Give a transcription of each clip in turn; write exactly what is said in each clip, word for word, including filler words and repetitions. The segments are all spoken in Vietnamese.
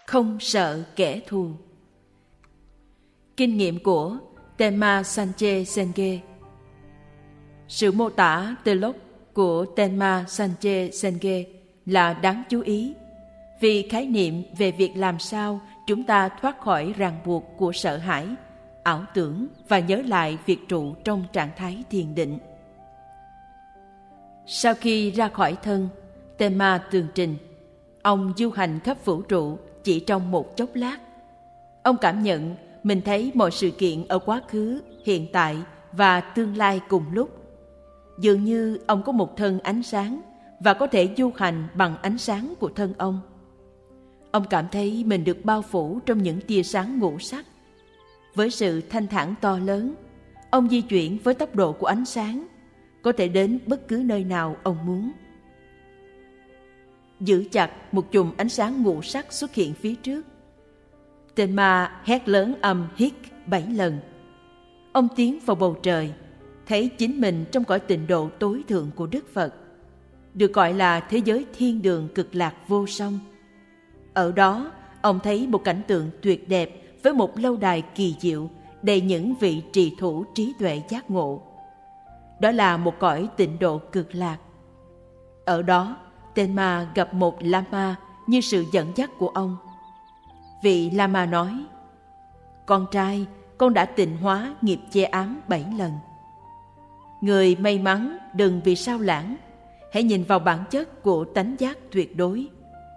không sợ kẻ thù. Kinh nghiệm của Tenma Sanche Senge. Sự mô tả Telok của Tenma Sanche Senge là đáng chú ý, vì khái niệm về việc làm sao chúng ta thoát khỏi ràng buộc của sợ hãi, ảo tưởng và nhớ lại việc trụ trong trạng thái thiền định. Sau khi ra khỏi thân, Tenma tường trình, ông du hành khắp vũ trụ chỉ trong một chốc lát. Ông cảm nhận mình thấy mọi sự kiện ở quá khứ, hiện tại và tương lai cùng lúc. Dường như ông có một thân ánh sáng và có thể du hành bằng ánh sáng của thân ông. Ông cảm thấy mình được bao phủ trong những tia sáng ngũ sắc. Với sự thanh thản to lớn, ông di chuyển với tốc độ của ánh sáng, có thể đến bất cứ nơi nào ông muốn. Giữ chặt một chùm ánh sáng ngũ sắc xuất hiện phía trước. Tenma hét lớn âm hít bảy lần. Ông tiến vào bầu trời, thấy chính mình trong cõi tịnh độ tối thượng của Đức Phật, được gọi là thế giới thiên đường cực lạc vô song. Ở đó, ông thấy một cảnh tượng tuyệt đẹp với một lâu đài kỳ diệu đầy những vị trì thủ trí tuệ giác ngộ. Đó là một cõi tịnh độ cực lạc. Ở đó, Tenma gặp một Lama như sự dẫn dắt của ông. Vị Lama nói: "Con trai, con đã tịnh hóa nghiệp che ám bảy lần. Người may mắn đừng vì sao lãng, hãy nhìn vào bản chất của tánh giác tuyệt đối."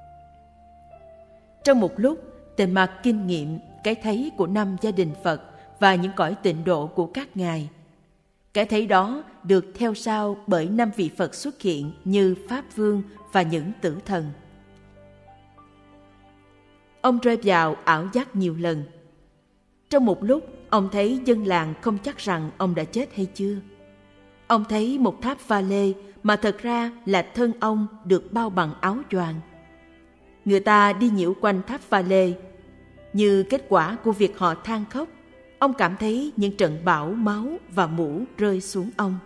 Trong một lúc, Tenma kinh nghiệm cái thấy của năm gia đình Phật và những cõi tịnh độ của các ngài. Cái thấy đó được theo sau bởi năm vị Phật xuất hiện như Pháp Vương và những tử thần. Ông rơi vào ảo giác nhiều lần. Trong một lúc, ông thấy dân làng không chắc rằng ông đã chết hay chưa. Ông thấy một tháp pha lê mà thật ra là thân ông được bao bằng áo choàng. Người ta đi nhiễu quanh tháp pha lê. Như kết quả của việc họ than khóc, ông cảm thấy những trận bão máu và mũ rơi xuống ông.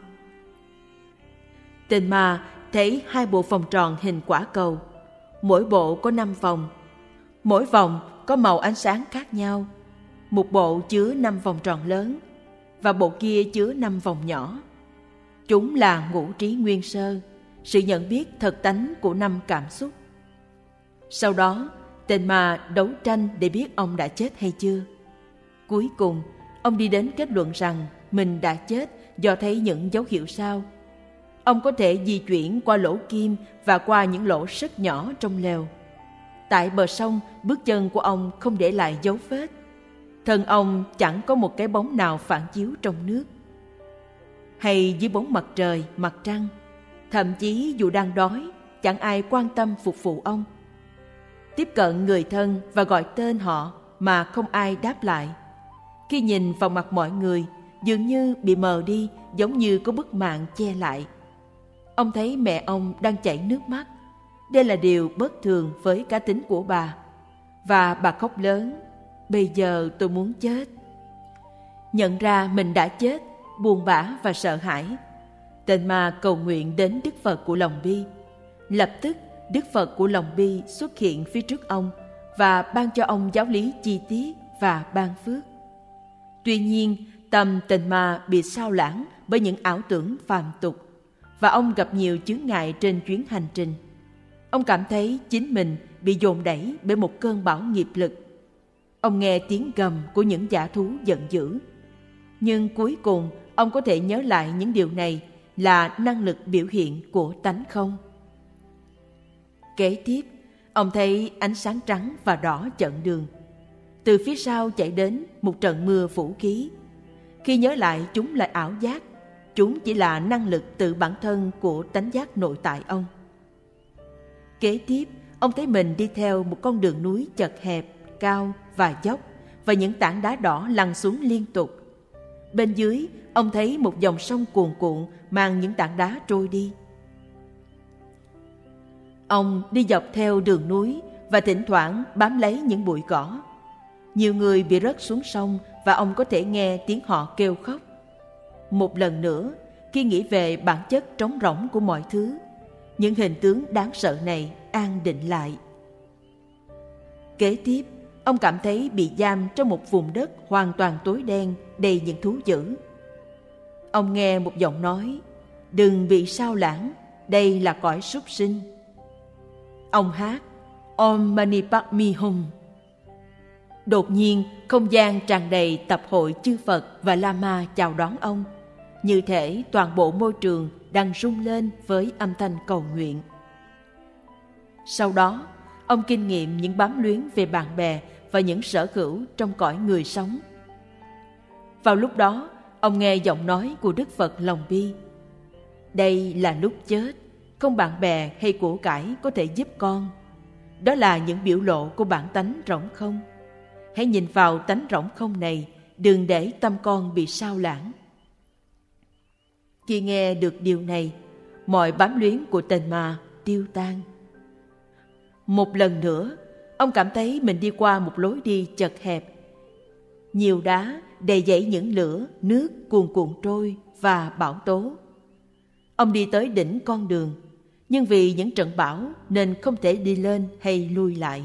Tenma thấy hai bộ vòng tròn hình quả cầu. Mỗi bộ có năm vòng. Mỗi vòng có màu ánh sáng khác nhau. Một bộ chứa năm vòng tròn lớn và bộ kia chứa năm vòng nhỏ. Chúng là ngũ trí nguyên sơ, sự nhận biết thật tánh của năm cảm xúc. Sau đó, Tenma đấu tranh để biết ông đã chết hay chưa. Cuối cùng, ông đi đến kết luận rằng mình đã chết do thấy những dấu hiệu sau. Ông có thể di chuyển qua lỗ kim và qua những lỗ rất nhỏ trong lều. Tại bờ sông, bước chân của ông không để lại dấu vết. Thân ông chẳng có một cái bóng nào phản chiếu trong nước. Hay dưới bóng mặt trời, mặt trăng, thậm chí dù đang đói, chẳng ai quan tâm phục vụ ông. Tiếp cận người thân và gọi tên họ mà không ai đáp lại. Khi nhìn vào mặt mọi người, dường như bị mờ đi, giống như có bức màn che lại. Ông thấy mẹ ông đang chảy nước mắt. Đây là điều bất thường với cá tính của bà. Và bà khóc lớn: "Bây giờ tôi muốn chết." Nhận ra mình đã chết, buồn bã và sợ hãi, Tenma cầu nguyện đến Đức Phật của lòng bi. Lập tức, Đức Phật của lòng bi xuất hiện phía trước ông và ban cho ông giáo lý chi tiết và ban phước. Tuy nhiên, tâm Tenma bị sao lãng bởi những ảo tưởng phàm tục và ông gặp nhiều chướng ngại trên chuyến hành trình. Ông cảm thấy chính mình bị dồn đẩy bởi một cơn bão nghiệp lực. Ông nghe tiếng gầm của những dã thú giận dữ. Nhưng cuối cùng, ông có thể nhớ lại những điều này là năng lực biểu hiện của tánh không. Kế tiếp, ông thấy ánh sáng trắng và đỏ chặn đường. Từ phía sau chạy đến một trận mưa vũ khí. Khi nhớ lại chúng là ảo giác, chúng chỉ là năng lực tự bản thân của tánh giác nội tại ông. Kế tiếp, ông thấy mình đi theo một con đường núi chật hẹp, cao và dốc, và những tảng đá đỏ lăn xuống liên tục. Bên dưới, ông thấy một dòng sông cuồn cuộn mang những tảng đá trôi đi. Ông đi dọc theo đường núi và thỉnh thoảng bám lấy những bụi cỏ. Nhiều người bị rớt xuống sông và ông có thể nghe tiếng họ kêu khóc. Một lần nữa, khi nghĩ về bản chất trống rỗng của mọi thứ, những hình tướng đáng sợ này an định lại. Kế tiếp, ông cảm thấy bị giam trong một vùng đất hoàn toàn tối đen, đầy những thú dữ. Ông nghe một giọng nói: đừng bị sao lãng, đây là cõi súc sinh. Ông hát Om Mani Padme Hum. Đột nhiên, không gian tràn đầy tập hội chư Phật và Lama chào đón ông, như thể toàn bộ môi trường đang rung lên với âm thanh cầu nguyện. Sau đó, ông kinh nghiệm những bám luyến về bạn bè và những sở hữu trong cõi người sống. Vào lúc đó, ông nghe giọng nói của Đức Phật lòng bi: đây là lúc chết, không bạn bè hay của cải có thể giúp con. Đó là những biểu lộ của bản tánh rỗng không. Hãy nhìn vào tánh rỗng không này, đừng để tâm con bị sao lãng. Khi nghe được điều này, mọi bám luyến của tền ma tiêu tan. Một lần nữa, ông cảm thấy mình đi qua một lối đi chật hẹp. Nhiều đá đầy dẫy những lửa, nước cuồn cuộn trôi và bão tố. Ông đi tới đỉnh con đường, nhưng vì những trận bão nên không thể đi lên hay lui lại.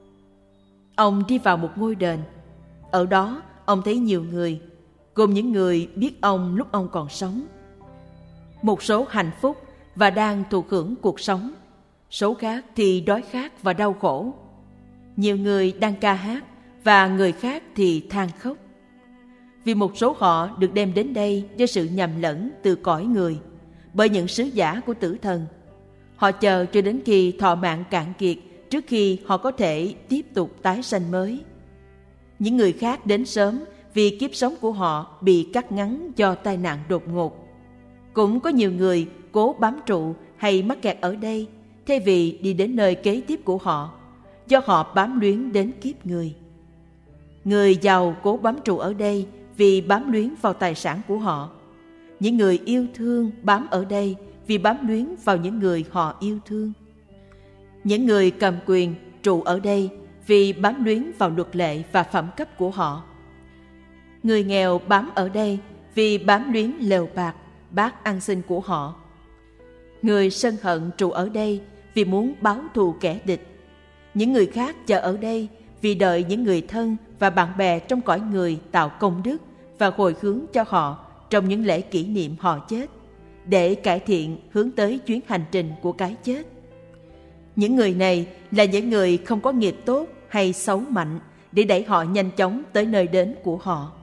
Ông đi vào một ngôi đền. Ở đó, ông thấy nhiều người, gồm những người biết ông lúc ông còn sống. Một số hạnh phúc và đang thụ hưởng cuộc sống, số khác thì đói khát và đau khổ. Nhiều người đang ca hát và người khác thì than khóc. Vì một số họ được đem đến đây do sự nhầm lẫn từ cõi người, bởi những sứ giả của tử thần. Họ chờ cho đến khi thọ mạng cạn kiệt trước khi họ có thể tiếp tục tái sanh mới. Những người khác đến sớm vì kiếp sống của họ bị cắt ngắn do tai nạn đột ngột. Cũng có nhiều người cố bám trụ hay mắc kẹt ở đây thay vì đi đến nơi kế tiếp của họ, do họ bám luyến đến kiếp người. Người giàu cố bám trụ ở đây vì bám luyến vào tài sản của họ. Những người yêu thương bám ở đây vì bám luyến vào những người họ yêu thương. Những người cầm quyền trụ ở đây vì bám luyến vào luật lệ và phẩm cấp của họ. Người nghèo bám ở đây vì bám luyến lều bạc, bát ăn xin của họ. Người sân hận trụ ở đây vì muốn báo thù kẻ địch. Những người khác chờ ở đây vì đợi những người thân và bạn bè trong cõi người tạo công đức và hồi hướng cho họ trong những lễ kỷ niệm họ chết, để cải thiện hướng tới chuyến hành trình của cái chết. Những người này là những người không có nghiệp tốt hay xấu mạnh để đẩy họ nhanh chóng tới nơi đến của họ.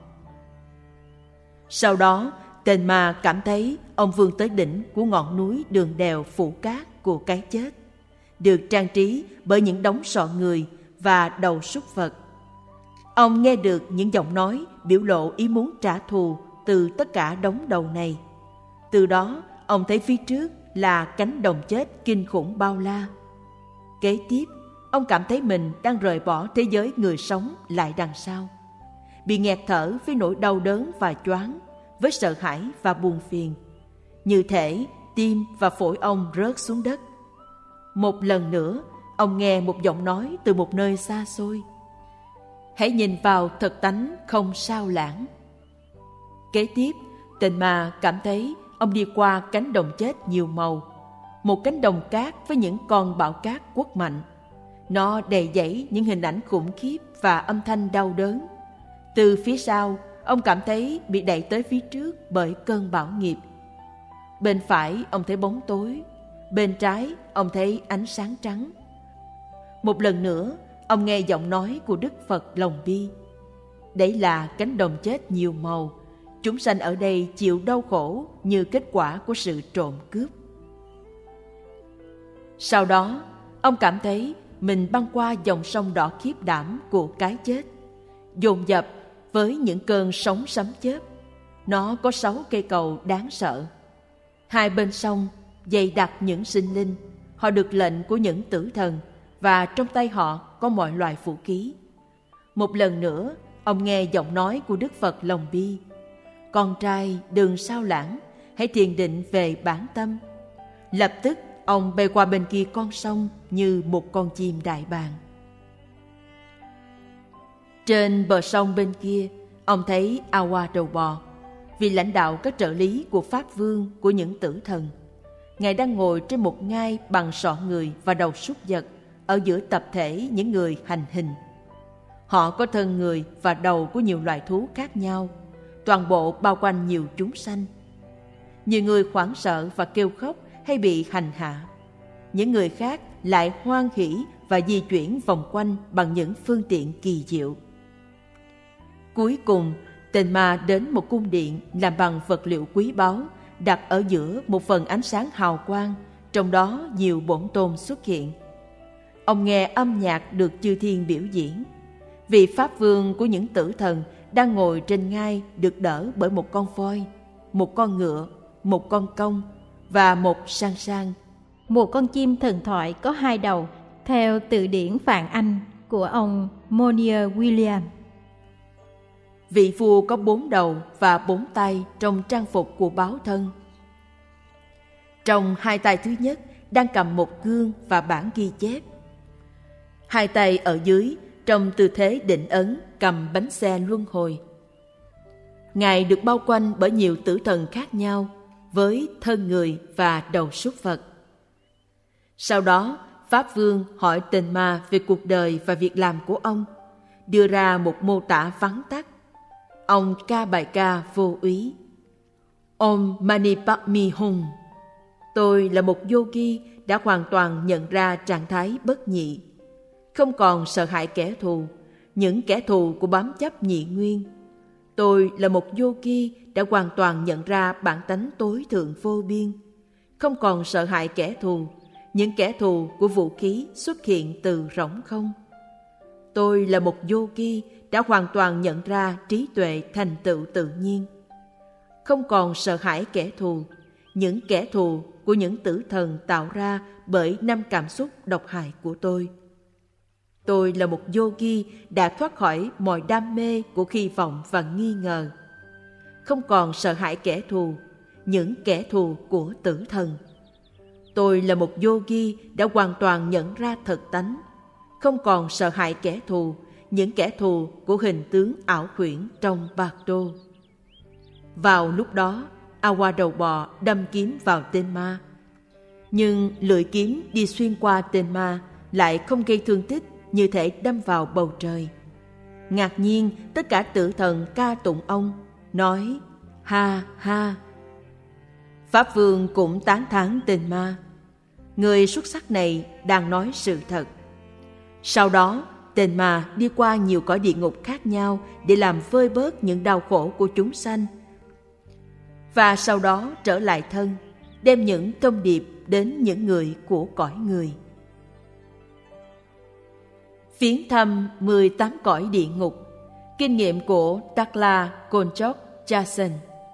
Sau đó, tên ma cảm thấy ông vươn tới đỉnh của ngọn núi đường đèo phủ cát của cái chết, được trang trí bởi những đống sọ người và đầu súc vật. Ông nghe được những giọng nói biểu lộ ý muốn trả thù từ tất cả đống đầu này. Từ đó, ông thấy phía trước là cánh đồng chết kinh khủng bao la. Kế tiếp, ông cảm thấy mình đang rời bỏ thế giới người sống lại đằng sau, bị nghẹt thở với nỗi đau đớn và choáng, với sợ hãi và buồn phiền. Như thể tim và phổi ông rớt xuống đất. Một lần nữa, ông nghe một giọng nói từ một nơi xa xôi: hãy nhìn vào thực tánh không sao lãng. Kế tiếp, tên ma cảm thấy ông đi qua cánh đồng chết nhiều màu, một cánh đồng cát với những con bão cát quất mạnh. Nó đầy dẫy những hình ảnh khủng khiếp và âm thanh đau đớn. Từ phía sau, ông cảm thấy bị đẩy tới phía trước bởi cơn bão nghiệp. Bên phải, ông thấy bóng tối. Bên trái, ông thấy ánh sáng trắng. Một lần nữa, ông nghe giọng nói của Đức Phật lòng bi: đấy là cánh đồng chết nhiều màu. Chúng sanh ở đây chịu đau khổ như kết quả của sự trộm cướp. Sau đó, ông cảm thấy mình băng qua dòng sông đỏ khiếp đảm của cái chết, dồn dập với những cơn sóng sấm chớp. Nó có sáu cây cầu đáng sợ. Hai bên sông dày đặc những sinh linh. Họ được lệnh của những tử thần, và trong tay họ có mọi loại vũ khí. Một lần nữa, ông nghe giọng nói của Đức Phật lòng bi: con trai đừng sao lãng, hãy thiền định về bản tâm. Lập tức ông bay qua bên kia con sông như một con chim đại bàng. Trên bờ sông bên kia, ông thấy Awa đầu bò, vị lãnh đạo các trợ lý của Pháp Vương của những tử thần. Ngài đang ngồi trên một ngai bằng sọ người và đầu súc vật ở giữa tập thể những người hành hình. Họ có thân người và đầu của nhiều loài thú khác nhau, toàn bộ bao quanh nhiều chúng sanh. Nhiều người hoảng sợ và kêu khóc hay bị hành hạ. Những người khác lại hoan hỉ và di chuyển vòng quanh bằng những phương tiện kỳ diệu. Cuối cùng, tên ma đến một cung điện làm bằng vật liệu quý báu, đặt ở giữa một phần ánh sáng hào quang, trong đó nhiều bổn tôn xuất hiện. Ông nghe âm nhạc được chư thiên biểu diễn. Vị pháp vương của những tử thần đang ngồi trên ngai được đỡ bởi một con voi, một con ngựa, một con công và một sang sang. Một con chim thần thoại có hai đầu, theo từ điển Phạn Anh của ông Monier William. Vị vua có bốn đầu và bốn tay trong trang phục của báo thân. Trong hai tay thứ nhất đang cầm một gương và bản ghi chép. Hai tay ở dưới trong tư thế định ấn cầm bánh xe luân hồi. Ngài được bao quanh bởi nhiều tử thần khác nhau với thân người và đầu súc vật. Sau đó, Pháp Vương hỏi tên ma về cuộc đời và việc làm của ông, đưa ra một mô tả vắn tắt. Ông ca bài ca vô úy. Om Mani Padme Hum. Tôi là một yogi đã hoàn toàn nhận ra trạng thái bất nhị, không còn sợ hãi kẻ thù, những kẻ thù của bám chấp nhị nguyên. Tôi là một yogi đã hoàn toàn nhận ra bản tánh tối thượng vô biên, không còn sợ hãi kẻ thù, những kẻ thù của vũ khí xuất hiện từ rỗng không. Tôi là một yogi đã hoàn toàn nhận ra trí tuệ thành tựu tự nhiên, không còn sợ hãi kẻ thù, những kẻ thù của những tử thần tạo ra bởi năm cảm xúc độc hại của tôi. Tôi là một yogi đã thoát khỏi mọi đam mê của hy vọng và nghi ngờ, không còn sợ hãi kẻ thù, những kẻ thù của tử thần. Tôi là một yogi đã hoàn toàn nhận ra thật tánh, không còn sợ hãi kẻ thù, những kẻ thù của hình tướng ảo huyễn trong bạc đô. Vào lúc đó, Awa đầu bò đâm kiếm vào tên ma. Nhưng lưỡi kiếm đi xuyên qua tên ma lại không gây thương tích như thể đâm vào bầu trời. Ngạc nhiên, tất cả tử thần ca tụng ông, nói ha ha. Pháp Vương cũng tán thán tên ma. Người xuất sắc này đang nói sự thật. Sau đó, tên ma đi qua nhiều cõi địa ngục khác nhau để làm vơi bớt những đau khổ của chúng sanh. Và sau đó trở lại thân, đem những thông điệp đến những người của cõi người. Viếng thăm mười tám cõi địa ngục. Kinh nghiệm của Takla Konchok Jason.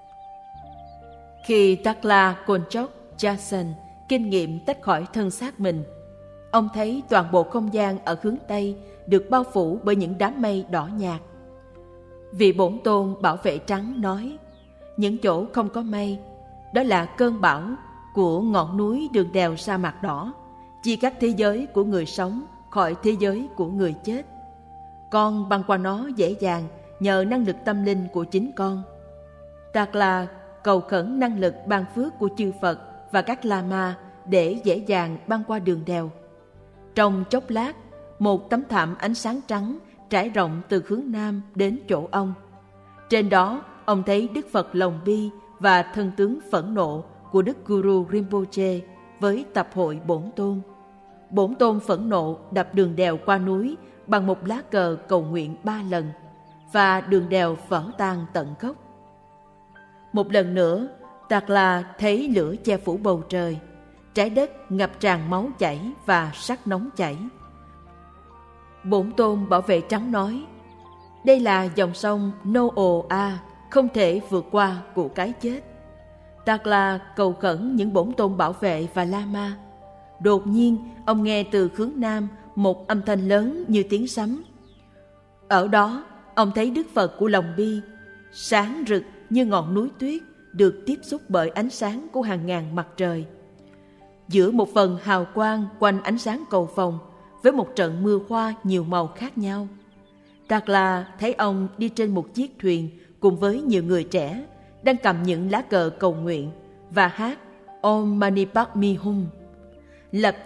Khi Takla Konchok Jason kinh nghiệm tách khỏi thân xác mình, ông thấy toàn bộ không gian ở hướng Tây được bao phủ bởi những đám mây đỏ nhạt. Vị bổn tôn bảo vệ trắng nói, những chỗ không có mây, đó là cơn bão của ngọn núi đường đèo sa mạc đỏ, chia cắt thế giới của người sống khỏi thế giới của người chết. Con băng qua nó dễ dàng nhờ năng lực tâm linh của chính con. Takla cầu khẩn năng lực ban phước của chư Phật và các Lama để dễ dàng băng qua đường đèo. Trong chốc lát, một tấm thảm ánh sáng trắng trải rộng từ hướng Nam đến chỗ ông. Trên đó, ông thấy Đức Phật Lòng Bi và thân tướng phẫn nộ của Đức Guru Rinpoche với tập hội Bổn Tôn. Bổn Tôn phẫn nộ đập đường đèo qua núi bằng một lá cờ cầu nguyện ba lần, và đường đèo vỡ tan tận gốc. Một lần nữa, Takla thấy lửa che phủ bầu trời, trái đất ngập tràn máu chảy và sắt nóng chảy. Bổn Tôn bảo vệ trắng nói, đây là dòng sông Noa, không thể vượt qua của cái chết. Takla cầu khẩn những bổn tôn bảo vệ và Lama. Đột nhiên, ông nghe từ hướng Nam một âm thanh lớn như tiếng sấm. Ở đó, ông thấy Đức Phật của Lòng Bi, sáng rực như ngọn núi tuyết, được tiếp xúc bởi ánh sáng của hàng ngàn mặt trời. Giữa một phần hào quang quanh ánh sáng cầu vồng, với một trận mưa hoa nhiều màu khác nhau. Takla thấy ông đi trên một chiếc thuyền cùng với nhiều người trẻ, đang cầm những lá cờ cầu nguyện và hát Om Mani Padme Hum. Lập tức,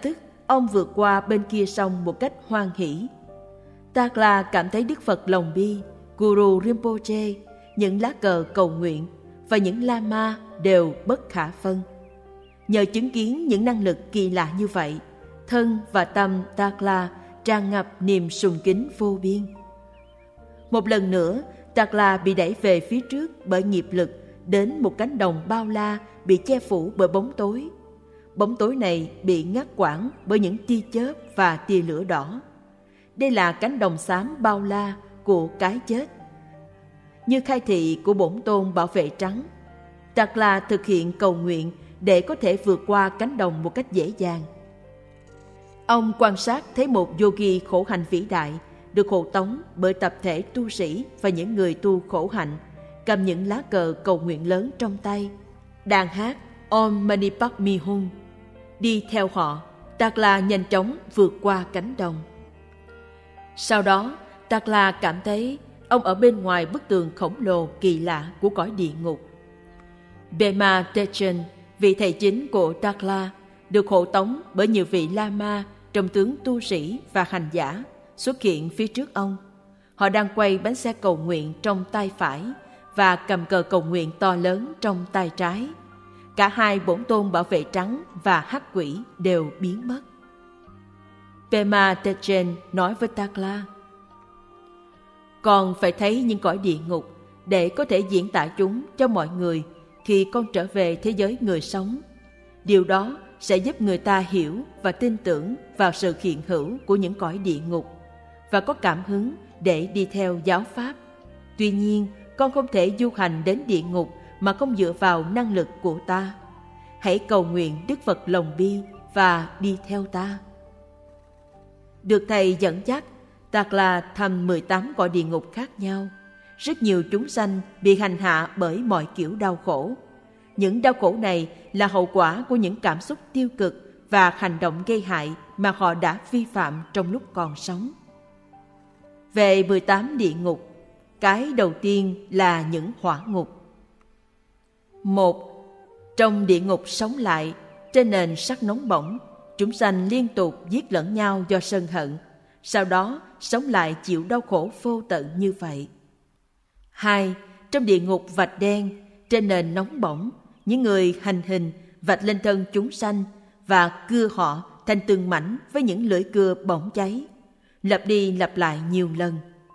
ông vượt qua bên kia sông một cách hoan hỷ. Takla cảm thấy Đức Phật lòng bi, Guru Rinpoche, những lá cờ cầu nguyện và những lama đều bất khả phân. Nhờ chứng kiến những năng lực kỳ lạ như vậy, thân và tâm Takla tràn ngập niềm sùng kính vô biên. Một lần nữa, Takla bị đẩy về phía trước bởi nghiệp lực đến một cánh đồng bao la bị che phủ bởi bóng tối. Bóng tối này bị ngắt quãng bởi những tia chớp và tia lửa đỏ. Đây là cánh đồng xám bao la của cái chết. Như khai thị của bổn tôn bảo vệ trắng, Takla thực hiện cầu nguyện để có thể vượt qua cánh đồng một cách dễ dàng. Ông quan sát thấy một yogi khổ hạnh vĩ đại được hộ tống bởi tập thể tu sĩ và những người tu khổ hạnh, cầm những lá cờ cầu nguyện lớn trong tay, đang hát Om Mani Padme Hum. Đi theo họ, Takla nhanh chóng vượt qua cánh đồng. Sau đó, Takla cảm thấy ông ở bên ngoài bức tường khổng lồ kỳ lạ của cõi địa ngục. Pema Techen, vị thầy chính của Takla, được hộ tống bởi nhiều vị lama trong tướng tu sĩ và hành giả xuất hiện phía trước ông. Họ đang quay bánh xe cầu nguyện trong tay phải và cầm cờ cầu nguyện to lớn trong tay trái. Cả hai bổn tôn bảo vệ trắng và hắc quỷ đều biến mất. Pema Techen nói với Takla: con phải thấy những cõi địa ngục để có thể diễn tả chúng cho mọi người khi con trở về thế giới người sống. Điều đó sẽ giúp người ta hiểu và tin tưởng vào sự hiện hữu của những cõi địa ngục và có cảm hứng để đi theo giáo pháp. Tuy nhiên, con không thể du hành đến địa ngục mà không dựa vào năng lực của ta. Hãy cầu nguyện Đức Phật lòng bi và đi theo ta. Được thầy dẫn dắt, Takla thăm mười tám cõi địa ngục khác nhau. Rất nhiều chúng sanh bị hành hạ bởi mọi kiểu đau khổ. Những đau khổ này là hậu quả của những cảm xúc tiêu cực và hành động gây hại mà họ đã vi phạm trong lúc còn sống. Về mười tám địa ngục, cái đầu tiên là những hỏa ngục. Một. Trong địa ngục sống lại, trên nền sắt nóng bỏng, chúng sanh liên tục giết lẫn nhau do sân hận, sau đó sống lại chịu đau khổ vô tận như vậy. Hai. Trong địa ngục vạch đen, trên nền nóng bỏng, những người hành hình vạch lên thân chúng sanh và cưa họ thành từng mảnh với những lưỡi cưa bỏng cháy, lặp đi lặp lại nhiều lần.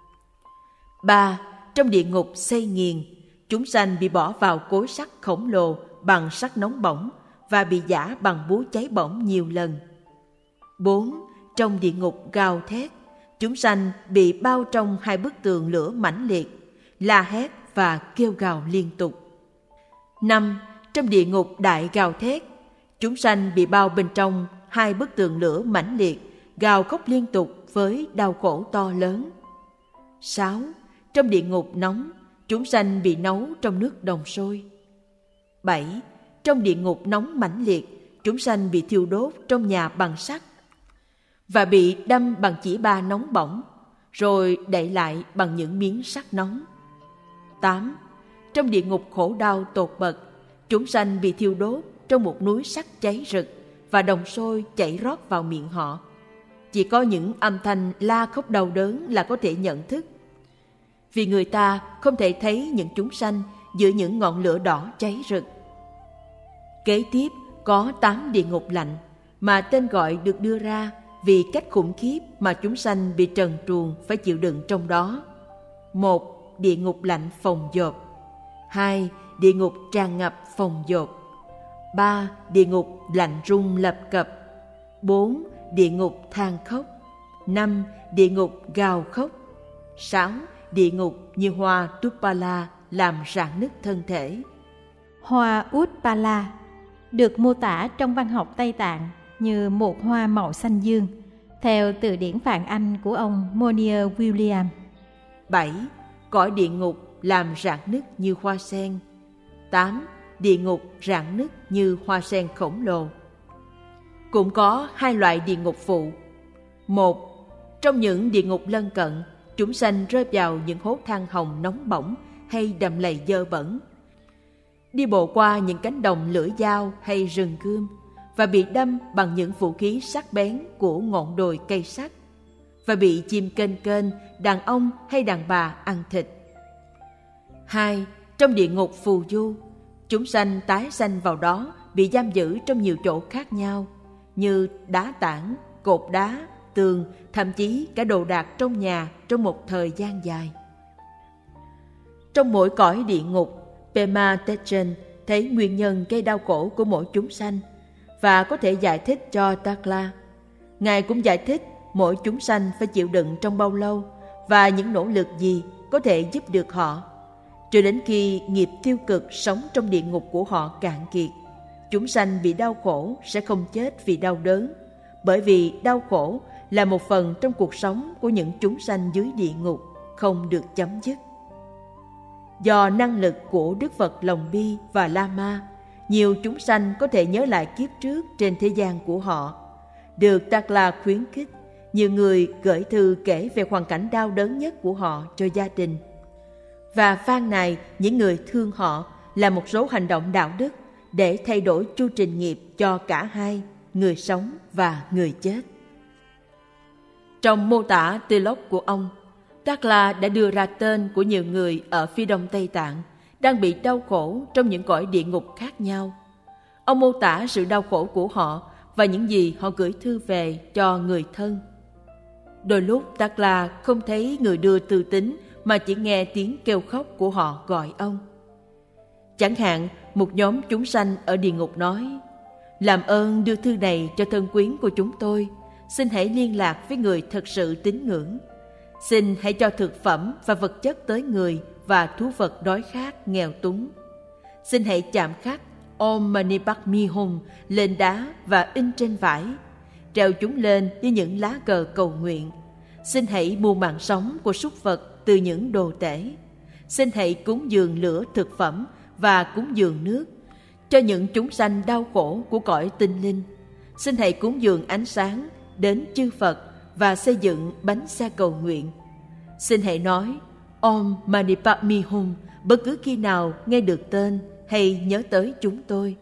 Ba. Trong địa ngục xây nghiền, chúng sanh bị bỏ vào cối sắt khổng lồ bằng sắt nóng bỏng và bị giã bằng búa cháy bỏng nhiều lần. Bốn. Trong địa ngục gào thét, chúng sanh bị bao trong hai bức tường lửa mãnh liệt, la hét và kêu gào liên tục. Năm. Trong địa ngục đại gào thét, chúng sanh bị bao bên trong hai bức tường lửa mãnh liệt, gào khóc liên tục với đau khổ to lớn. Sáu. Trong địa ngục nóng, chúng sanh bị nấu trong nước đồng sôi. Bảy. Trong địa ngục nóng mãnh liệt, chúng sanh bị thiêu đốt trong nhà bằng sắt và bị đâm bằng chỉ ba nóng bỏng, rồi đậy lại bằng những miếng sắt nóng. Tám. Trong địa ngục khổ đau tột bậc, chúng sanh bị thiêu đốt trong một núi sắt cháy rực và đồng sôi chảy rót vào miệng họ. Chỉ có những âm thanh la khóc đau đớn là có thể nhận thức, vì người ta không thể thấy những chúng sanh giữa những ngọn lửa đỏ cháy rực. Kế tiếp có tám địa ngục lạnh, mà tên gọi được đưa ra vì cách khủng khiếp mà chúng sanh bị trần truồng phải chịu đựng trong đó. Một. Địa ngục lạnh phồng dộp. Hai. Địa ngục tràn ngập phồng dộp. Ba. Địa ngục lạnh rung lập cập. Bốn. Địa ngục than khóc. Năm. Địa ngục gào khóc. Sáu. Địa ngục như hoa Utpala làm rạn nứt thân thể. Hoa Utpala được mô tả trong văn học Tây Tạng như một hoa màu xanh dương, theo từ điển Phạn Anh của ông Monier William. Bảy. Cõi địa ngục làm rạn nứt như hoa sen. Tám. Địa ngục rạn nứt như hoa sen khổng lồ. Cũng có hai loại địa ngục phụ. Một. Trong những địa ngục lân cận, chúng sanh rơi vào những hố than hồng nóng bỏng hay đầm lầy dơ bẩn, đi bộ qua những cánh đồng lửa dao hay rừng gươm, và bị đâm bằng những vũ khí sắc bén của ngọn đồi cây sắt, và bị chim kênh kênh, đàn ông hay đàn bà ăn thịt. Hai, trong địa ngục phù du, chúng sanh tái sanh vào đó bị giam giữ trong nhiều chỗ khác nhau, như đá tảng, cột đá, tường, thậm chí cả đồ đạc trong nhà trong một thời gian dài. Trong mỗi cõi địa ngục, Pema Techen thấy nguyên nhân gây đau khổ của mỗi chúng sanh và có thể giải thích cho Takla. Ngài cũng giải thích mỗi chúng sanh phải chịu đựng trong bao lâu và những nỗ lực gì có thể giúp được họ, cho đến khi nghiệp tiêu cực sống trong địa ngục của họ cạn kiệt. Chúng sanh bị đau khổ sẽ không chết vì đau đớn, bởi vì đau khổ là một phần trong cuộc sống của những chúng sanh dưới địa ngục, không được chấm dứt. Do năng lực của Đức Phật Lòng Bi và La Ma, nhiều chúng sanh có thể nhớ lại kiếp trước trên thế gian của họ. Được Takla khuyến khích, nhiều người gửi thư kể về hoàn cảnh đau đớn nhất của họ cho gia đình, và phàn nàn những người thương họ làm một số hành động đạo đức để thay đổi chu trình nghiệp cho cả hai, người sống và người chết. Trong mô tả Tilok của ông, Takla đã đưa ra tên của nhiều người ở phía đông Tây Tạng đang bị đau khổ trong những cõi địa ngục khác nhau. Ông mô tả sự đau khổ của họ và những gì họ gửi thư về cho người thân. Đôi lúc Takla không thấy người đưa thư tín mà chỉ nghe tiếng kêu khóc của họ gọi ông. Chẳng hạn, một nhóm chúng sanh ở địa ngục nói: làm ơn đưa thư này cho thân quyến của chúng tôi, xin hãy liên lạc với người thật sự tín ngưỡng. Xin hãy cho thực phẩm và vật chất tới người và thú vật đói khát nghèo túng. Xin hãy chạm khắc Om Mani Padme Hum lên đá và in trên vải, treo chúng lên như những lá cờ cầu nguyện. Xin hãy mua mạng sống của súc vật từ những đồ tể. Xin hãy cúng dường lửa thực phẩm và cúng dường nước cho những chúng sanh đau khổ của cõi tinh linh. Xin hãy cúng dường ánh sáng đến chư Phật và xây dựng bánh xe cầu nguyện. Xin hãy nói Om Mani Padme Hum bất cứ khi nào nghe được tên hay nhớ tới chúng tôi.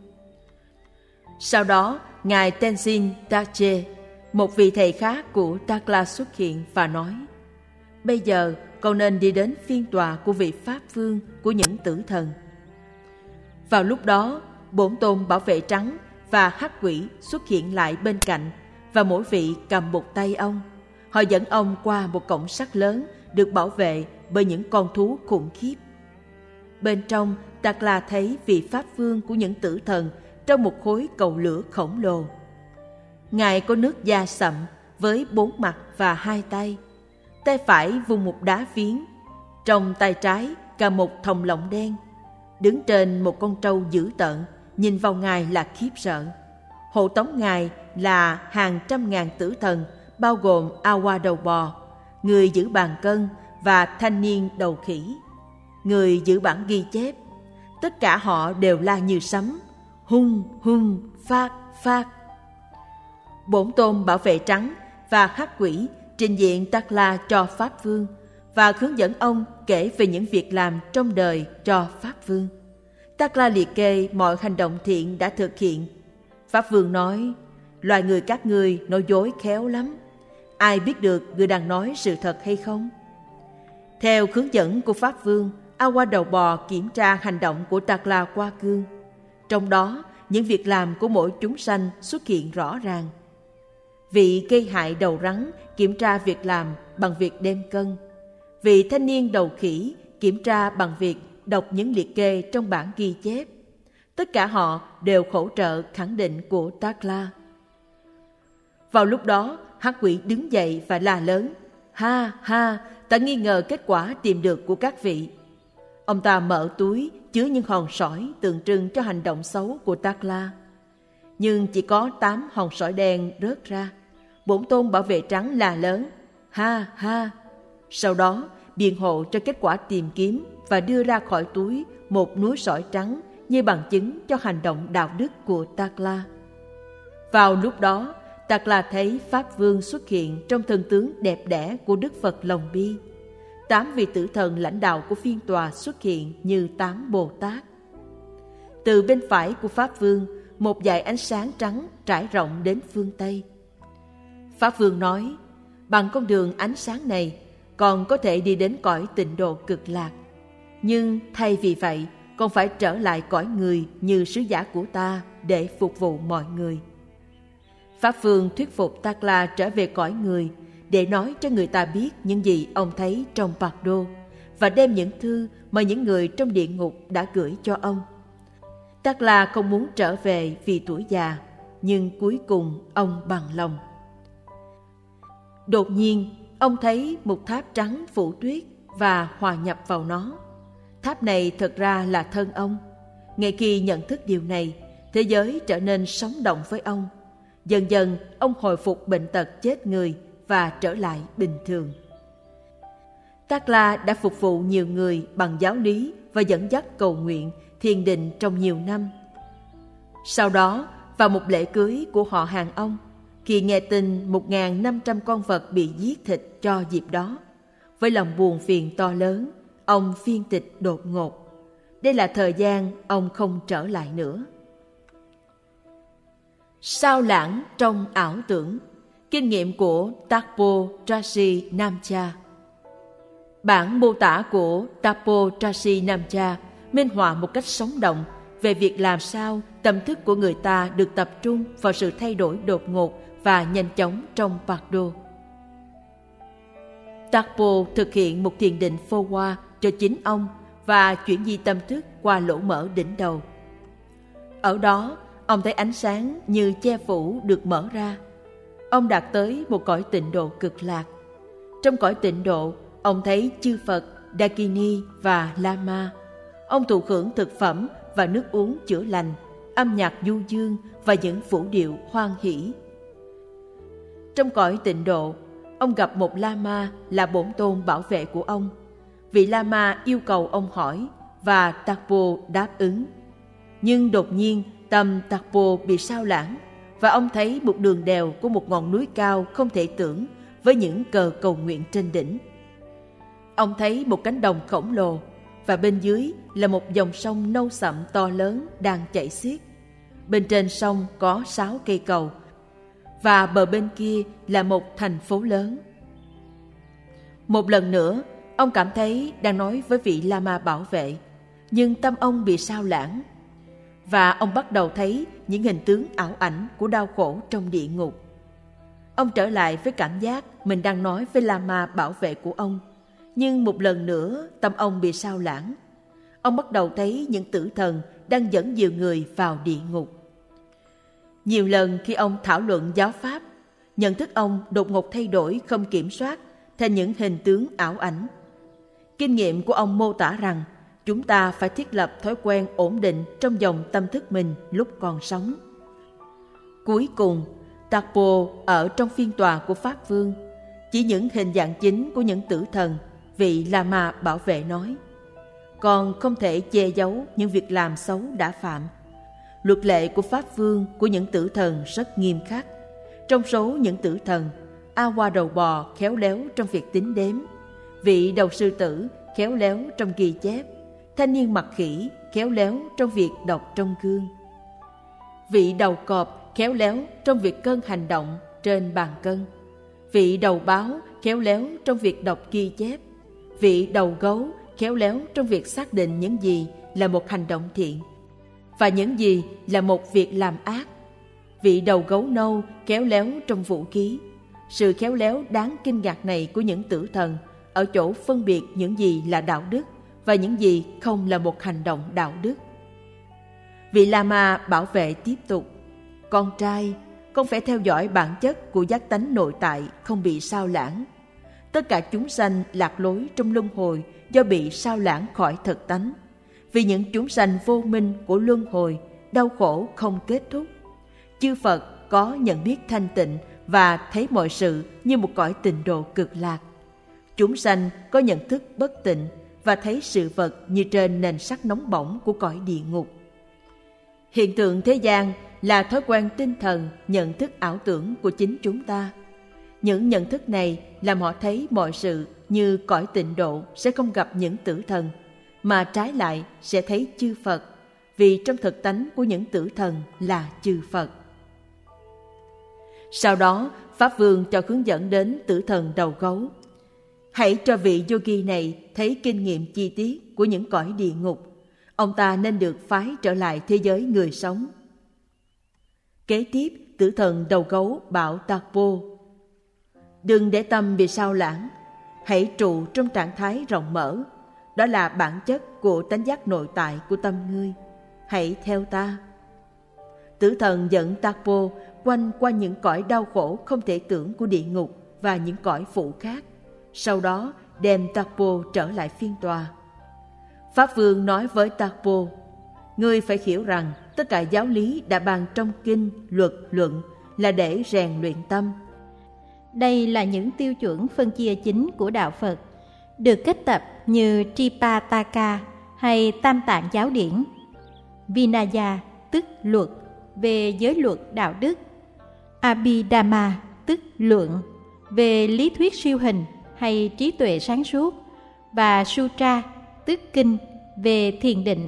Sau đó, Ngài Tenzin Tache, một vị thầy khác của Takla xuất hiện và nói: bây giờ con nên đi đến phiên tòa của vị Pháp Vương của những tử thần. Vào lúc đó, Bổn Tôn Bảo Vệ Trắng và Hắc Quỷ xuất hiện lại bên cạnh, và mỗi vị cầm một tay ông. Họ dẫn ông qua một cổng sắt lớn được bảo vệ bởi những con thú khủng khiếp. Bên trong, Takla thấy vị Pháp Vương của những tử thần trong một khối cầu lửa khổng lồ. Ngài có nước da sậm với bốn mặt và hai tay. Tay phải vùng một đá phiến, trong tay trái cầm một thòng lọng đen. Đứng trên một con trâu dữ tợn, nhìn vào Ngài là khiếp sợ. Hộ tống Ngài là hàng trăm ngàn tử thần, bao gồm Awa đầu bò, người giữ bàn cân và thanh niên đầu khỉ, người giữ bản ghi chép. Tất cả họ đều la như sấm: hung hung, phát phát. Bổn Tôn Bảo Vệ Trắng và Hắc Quỷ trình diện Takla cho Pháp Vương và hướng dẫn ông kể về những việc làm trong đời cho Pháp Vương. Takla liệt kê mọi hành động thiện đã thực hiện. Pháp Vương nói: loài người các ngươi nói dối khéo lắm. Ai biết được người đang nói sự thật hay không? Theo hướng dẫn của Pháp Vương, Awa đầu bò kiểm tra hành động của Takla qua gương. Trong đó, những việc làm của mỗi chúng sanh xuất hiện rõ ràng. Vị gây hại đầu rắn kiểm tra việc làm bằng việc đem cân. Vị thanh niên đầu khỉ kiểm tra bằng việc đọc những liệt kê trong bản ghi chép. Tất cả họ đều hỗ trợ khẳng định của Takla. Vào lúc đó, Hắc Quỷ đứng dậy và la lớn: ha ha, ta nghi ngờ kết quả tìm được của các vị. Ông ta mở túi chứa những hòn sỏi tượng trưng cho hành động xấu của Takla. Nhưng chỉ có tám hòn sỏi đen rớt ra. Bổn Tôn Bảo Vệ Trắng la lớn: ha ha. Sau đó biện hộ cho kết quả tìm kiếm và đưa ra khỏi túi một núi sỏi trắng như bằng chứng cho hành động đạo đức của Takla. Vào lúc đó, Takla thấy Pháp Vương xuất hiện trong thân tướng đẹp đẽ của Đức Phật Lòng Bi. Tám vị tử thần lãnh đạo của phiên tòa xuất hiện như tám Bồ Tát. Từ bên phải của Pháp Vương, một dải ánh sáng trắng trải rộng đến phương Tây. Pháp Vương nói, bằng con đường ánh sáng này, con có thể đi đến cõi tịnh độ cực lạc. Nhưng thay vì vậy, con phải trở lại cõi người như sứ giả của ta để phục vụ mọi người. Pháp Vương thuyết phục Takla trở về cõi người để nói cho người ta biết những gì ông thấy trong Bardo và đem những thư mà những người trong địa ngục đã gửi cho ông. Takla không muốn trở về vì tuổi già, nhưng cuối cùng ông bằng lòng. Đột nhiên, ông thấy một tháp trắng phủ tuyết và hòa nhập vào nó. Tháp này thật ra là thân ông. Ngay khi nhận thức điều này, thế giới trở nên sống động với ông. Dần dần, ông hồi phục bệnh tật chết người và trở lại bình thường. Takla đã phục vụ nhiều người bằng giáo lý và dẫn dắt cầu nguyện, thiền định trong nhiều năm. Sau đó, vào một lễ cưới của họ hàng ông, khi nghe tin một nghìn năm trăm con vật bị giết thịt cho dịp đó, với lòng buồn phiền to lớn, ông phiên tịch đột ngột. Đây là thời gian ông không trở lại nữa. Sao lãng trong ảo tưởng. Kinh nghiệm của Tapo Trashi Namcha. Bản mô tả của Tapo Trashi Namcha minh họa một cách sống động về việc làm sao tâm thức của người ta được tập trung vào sự thay đổi đột ngột và nhanh chóng trong Bardo. Tapo thực hiện một thiền định phô hoa cho chính ông và chuyển di tâm thức qua lỗ mở đỉnh đầu. Ở đó, ông thấy ánh sáng như che phủ được mở ra. Ông đạt tới một cõi tịnh độ cực lạc. Trong cõi tịnh độ, ông thấy chư Phật, Dakini và Lama. Ông thụ hưởng thực phẩm và nước uống chữa lành, âm nhạc du dương và những vũ điệu hoan hỷ. Trong cõi tịnh độ, ông gặp một Lama là bổn tôn bảo vệ của ông. Vị Lama yêu cầu ông hỏi và Tapo đáp ứng. Nhưng đột nhiên tâm Tapo bị sao lãng và ông thấy một đường đèo của một ngọn núi cao không thể tưởng với những cờ cầu nguyện trên đỉnh. Ông thấy một cánh đồng khổng lồ và bên dưới là một dòng sông nâu sậm to lớn đang chảy xiết. Bên trên sông có sáu cây cầu và bờ bên kia là một thành phố lớn. Một lần nữa, ông cảm thấy đang nói với vị Lama bảo vệ, nhưng tâm ông bị sao lãng và ông bắt đầu thấy những hình tướng ảo ảnh của đau khổ trong địa ngục. Ông trở lại với cảm giác mình đang nói với Lama bảo vệ của ông, nhưng một lần nữa tâm ông bị sao lãng. Ông bắt đầu thấy những tử thần đang dẫn nhiều người vào địa ngục. Nhiều lần khi ông thảo luận giáo pháp, nhận thức ông đột ngột thay đổi không kiểm soát thành những hình tướng ảo ảnh. Kinh nghiệm của ông mô tả rằng chúng ta phải thiết lập thói quen ổn định trong dòng tâm thức mình lúc còn sống. Cuối cùng, Tapo ở trong phiên tòa của Pháp Vương, chỉ những hình dạng chính của những tử thần, vị Lama bảo vệ nói: con không thể che giấu những việc làm xấu đã phạm. Luật lệ của Pháp Vương của những tử thần rất nghiêm khắc. Trong số những tử thần, Awa đầu bò khéo léo trong việc tính đếm, vị đầu sư tử khéo léo trong ghi chép, thanh niên mặt khỉ khéo léo trong việc đọc trong gương, vị đầu cọp khéo léo trong việc cân hành động trên bàn cân, vị đầu báo khéo léo trong việc đọc ghi chép, vị đầu gấu khéo léo trong việc xác định những gì là một hành động thiện và những gì là một việc làm ác, vị đầu gấu nâu khéo léo trong vũ khí. Sự khéo léo đáng kinh ngạc này của những tử thần ở chỗ phân biệt những gì là đạo đức và những gì không là một hành động đạo đức. Vị Lama bảo vệ tiếp tục: con trai, con phải theo dõi bản chất của giác tánh nội tại không bị sao lãng. Tất cả chúng sanh lạc lối trong luân hồi do bị sao lãng khỏi thực tánh. Vì những chúng sanh vô minh của luân hồi, đau khổ không kết thúc. Chư Phật có nhận biết thanh tịnh và thấy mọi sự như một cõi tịnh độ cực lạc. Chúng sanh có nhận thức bất tịnh và thấy sự vật như trên nền sắt nóng bỏng của cõi địa ngục. Hiện tượng thế gian là thói quen tinh thần nhận thức ảo tưởng của chính chúng ta. Những nhận thức này làm họ thấy mọi sự như cõi tịnh độ sẽ không gặp những tử thần, mà trái lại sẽ thấy chư Phật, vì trong thực tánh của những tử thần là chư Phật. Sau đó, Pháp Vương cho hướng dẫn đến tử thần đầu gấu. Hãy cho vị yogi này thấy kinh nghiệm chi tiết của những cõi địa ngục. Ông ta nên được phái trở lại thế giới người sống. Kế tiếp, tử thần đầu gấu bảo Takpo: đừng để tâm bị sao lãng, hãy trụ trong trạng thái rộng mở. Đó là bản chất của tánh giác nội tại của tâm ngươi. Hãy theo ta. Tử thần dẫn Takpo quanh qua những cõi đau khổ không thể tưởng của địa ngục và những cõi phụ khác. Sau đó đem Takpo trở lại phiên tòa. Pháp Vương nói với Takpo: ngươi phải hiểu rằng tất cả giáo lý đã bàn trong kinh, luật, luận là để rèn luyện tâm. Đây là những tiêu chuẩn phân chia chính của đạo Phật, được kết tập như Tripitaka hay Tam Tạng giáo điển. Vinaya tức luật về giới luật đạo đức, Abhidhamma tức luận về lý thuyết siêu hình hay trí tuệ sáng suốt, và Sutra tức kinh về thiền định.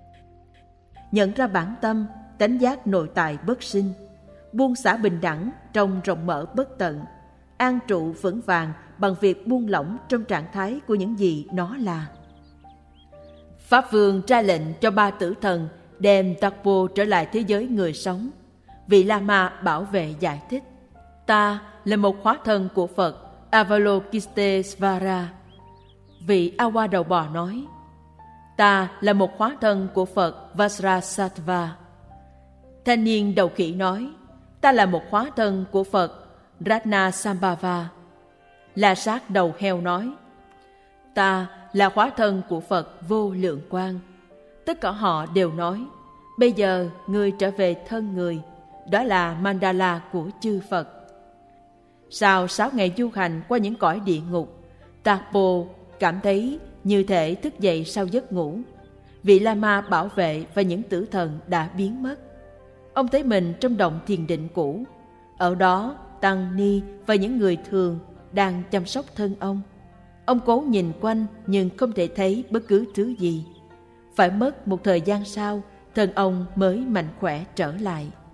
Nhận ra bản tâm, tánh giác nội tại bất sinh, buông xả bình đẳng trong rộng mở bất tận, an trụ vững vàng bằng việc buông lỏng trong trạng thái của những gì nó là. Pháp Vương ra lệnh cho ba tử thần đem Takpo trở lại thế giới người sống. Vị Lama bảo vệ giải thích: ta là một hóa thân của Phật Avalokitesvara. Vị Awa đầu bò nói: ta là một hóa thân của Phật Vajrasattva. Thanh niên đầu khỉ nói: ta là một hóa thân của Phật Ratnasambhava. La Sát đầu heo nói: ta là hóa thân của Phật Vô Lượng Quang. Tất cả họ đều nói: bây giờ ngươi trở về thân người, đó là mandala của chư Phật. Sau sáu ngày du hành qua những cõi địa ngục, Takpo cảm thấy như thể thức dậy sau giấc ngủ. Vị Lama bảo vệ và những tử thần đã biến mất. Ông thấy mình trong động thiền định cũ. Ở đó, tăng ni và những người thường đang chăm sóc thân ông. Ông cố nhìn quanh nhưng không thể thấy bất cứ thứ gì. Phải mất một thời gian sau, thân ông mới mạnh khỏe trở lại.